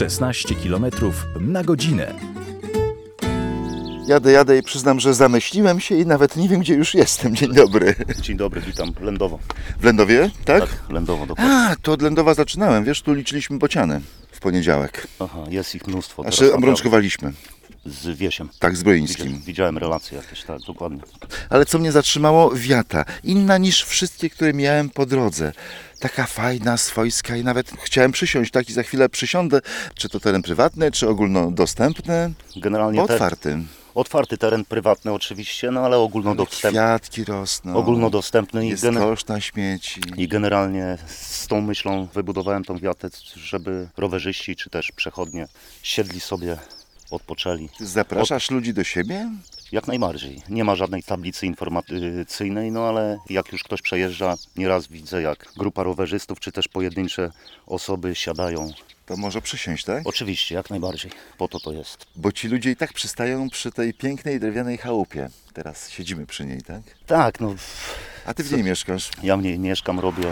16 km na godzinę. Jadę i przyznam, że zamyśliłem się i nawet nie wiem, gdzie już jestem. Dzień dobry. Dzień dobry, witam. Lędowo. W Lędowie, tak? Tak, Lędowo dokładnie. A, to od Lędowa zaczynałem. Wiesz, tu liczyliśmy bociany w poniedziałek. Aha, jest ich mnóstwo. Znaczy, Teraz obrączkowaliśmy. z Wiesiem. Tak, z Broińskim. Widziałem relacje jakieś, tak, dokładnie. Ale co mnie zatrzymało? Wiata. Inna niż wszystkie, które miałem po drodze. Taka fajna, swojska i nawet chciałem przysiąść, tak i za chwilę przysiądę. Czy to teren prywatny, czy ogólnodostępny? Generalnie Otwarty. Otwarty teren prywatny oczywiście, no ale ogólnodostępny. Kwiatki rosną. Ogólnodostępny Jest kosz na śmieci. i generalnie z tą myślą wybudowałem tą wiatę, żeby rowerzyści czy też przechodnie siedli sobie, odpoczęli. Zapraszasz ludzi do siebie? Jak najbardziej. Nie ma żadnej tablicy informacyjnej, no ale jak już ktoś przejeżdża, nieraz widzę jak grupa rowerzystów czy też pojedyncze osoby siadają. To może przysiąść, tak? Oczywiście, jak najbardziej. Po to jest. Bo ci ludzie i tak przystają przy tej pięknej drewnianej chałupie. Teraz siedzimy przy niej, tak? Tak, no A ty w niej mieszkasz? ja w niej mieszkam, robię.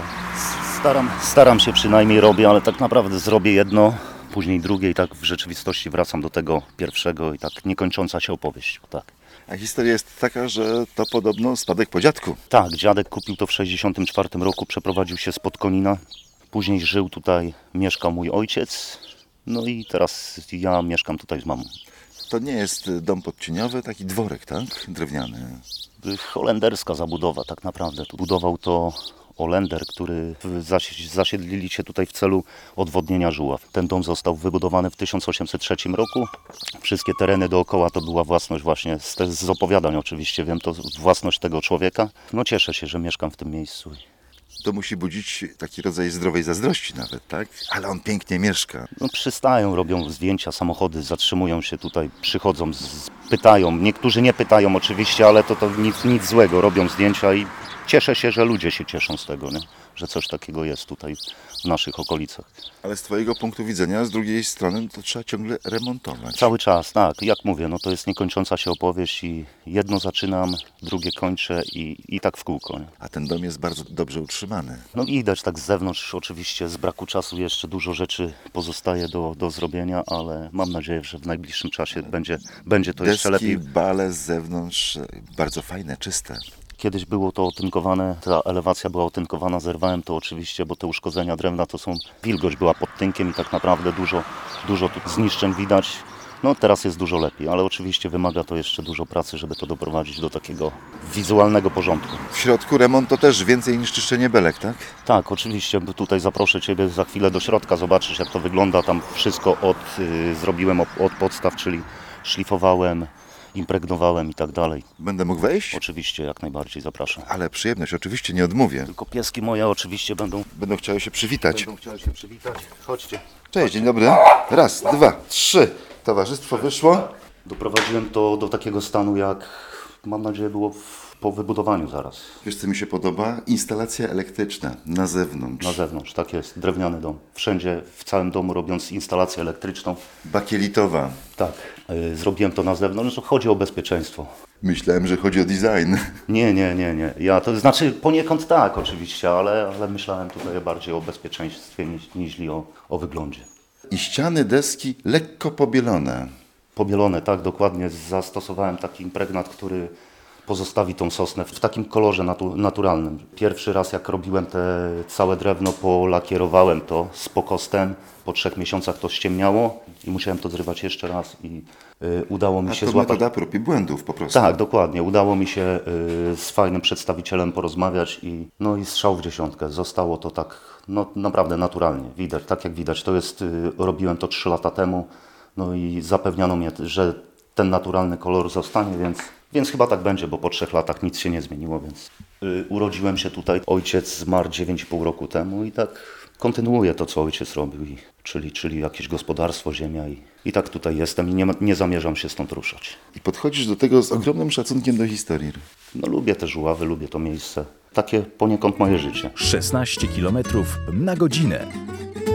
Staram się przynajmniej robię, ale tak naprawdę zrobię jedno, później drugie i tak w rzeczywistości wracam do tego pierwszego i tak niekończąca się opowieść. Tak. A historia jest taka, że to podobno spadek po dziadku. Tak, dziadek kupił to w 1964 roku, przeprowadził się spod Konina. Później żył tutaj, mieszkał mój ojciec. No i teraz ja mieszkam tutaj z mamą. To nie jest dom podcieniowy, taki dworek, tak? Drewniany. Holenderska zabudowa tak naprawdę. Budował to Holender, który zasiedlili się tutaj w celu odwodnienia Żuław. Ten dom został wybudowany w 1803 roku. Wszystkie tereny dookoła to była własność właśnie, z opowiadań oczywiście wiem, to własność tego człowieka. No cieszę się, że mieszkam w tym miejscu. To musi budzić taki rodzaj zdrowej zazdrości nawet, tak? Ale on pięknie mieszka. No przystają, robią zdjęcia, samochody zatrzymują się tutaj, przychodzą, pytają. Niektórzy nie pytają oczywiście, ale to nic złego, robią zdjęcia i cieszę się, że ludzie się cieszą z tego, nie? Że coś takiego jest tutaj w naszych okolicach. Ale z twojego punktu widzenia, z drugiej strony, to trzeba ciągle remontować. Cały czas, tak. Jak mówię, no to jest niekończąca się opowieść i jedno zaczynam, drugie kończę i tak w kółko. Nie? A ten dom jest bardzo dobrze utrzymany. No widać tak z zewnątrz, oczywiście z braku czasu jeszcze dużo rzeczy pozostaje do zrobienia, ale mam nadzieję, że w najbliższym czasie będzie to jeszcze lepiej. Deski, bale z zewnątrz, bardzo fajne, czyste. Kiedyś było to otynkowane, ta elewacja była otynkowana, zerwałem to oczywiście, bo te uszkodzenia drewna to są, wilgoć była pod tynkiem i tak naprawdę dużo tu zniszczeń widać. No teraz jest dużo lepiej, ale oczywiście wymaga to jeszcze dużo pracy, żeby to doprowadzić do takiego wizualnego porządku. W środku remont to też więcej niż czyszczenie belek, tak? Tak, oczywiście, bo tutaj zaproszę Ciebie za chwilę do środka, zobaczysz jak to wygląda. Tam wszystko zrobiłem od podstaw, czyli szlifowałem, impregnowałem i tak dalej. Będę mógł wejść? Oczywiście, jak najbardziej zapraszam. Ale przyjemność, oczywiście nie odmówię. Tylko pieski moje oczywiście będą Będą chciały się przywitać. chciały się przywitać. Chodźcie. Cześć, dzień dobry. Raz, dwa, trzy. Towarzystwo wyszło. Doprowadziłem to do takiego stanu, jak mam nadzieję było po wybudowaniu zaraz. Wiesz, co mi się podoba? Instalacja elektryczna na zewnątrz. Na zewnątrz, tak jest, drewniany dom. Wszędzie, w całym domu robiąc instalację elektryczną. Bakielitowa. Tak, zrobiłem to na zewnątrz, no, chodzi o bezpieczeństwo. Myślałem, że chodzi o design. Nie. Ja to znaczy poniekąd tak oczywiście, ale myślałem tutaj bardziej o bezpieczeństwie niż o wyglądzie. I ściany, deski lekko pobielone. Pobielone, tak, dokładnie. Zastosowałem taki impregnat, który pozostawi tą sosnę w takim kolorze naturalnym. Pierwszy raz jak robiłem te całe drewno, polakierowałem to z pokostem. Po 3 miesiącach to ściemniało i musiałem to zrywać jeszcze raz i udało mi A się to złapać. metoda prób i błędów po prostu. Tak, dokładnie. Udało mi się z fajnym przedstawicielem porozmawiać i strzał w dziesiątkę. Zostało to tak naprawdę naturalnie. Widać, tak jak widać. To jest, robiłem to 3 lata temu, no i zapewniano mnie, że ten naturalny kolor zostanie, więc chyba tak będzie, bo po 3 latach nic się nie zmieniło, więc urodziłem się tutaj. Ojciec zmarł 9,5 roku temu i tak kontynuuję to, co ojciec robił, czyli jakieś gospodarstwo, ziemia i tak tutaj jestem i nie zamierzam się stąd ruszać. I podchodzisz do tego z ogromnym szacunkiem do historii. No lubię te Żuławy, lubię to miejsce. Takie poniekąd moje życie. 16 km na godzinę.